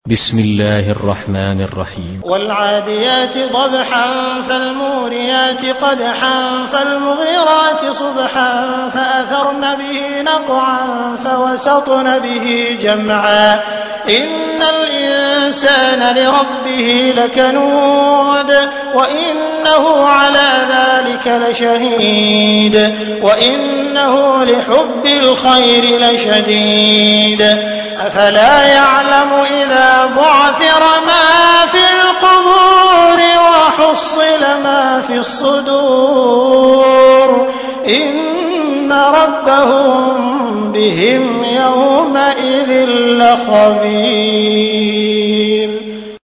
بسم الله الرحمن الرحيم. والعاديات ضبحا فالموريات قدحا فالمغيرات صبحا فأثرن به نقعا فوسطن به جمعا إن الإنسان لربه لكنود وإنه على ذلك لشهيد وإنه لحب الخير لشديد أفلا يعلم إذا بعثر ما في القبور وحصل ما في الصدور إن ربهم بهم يومئذ لخبير.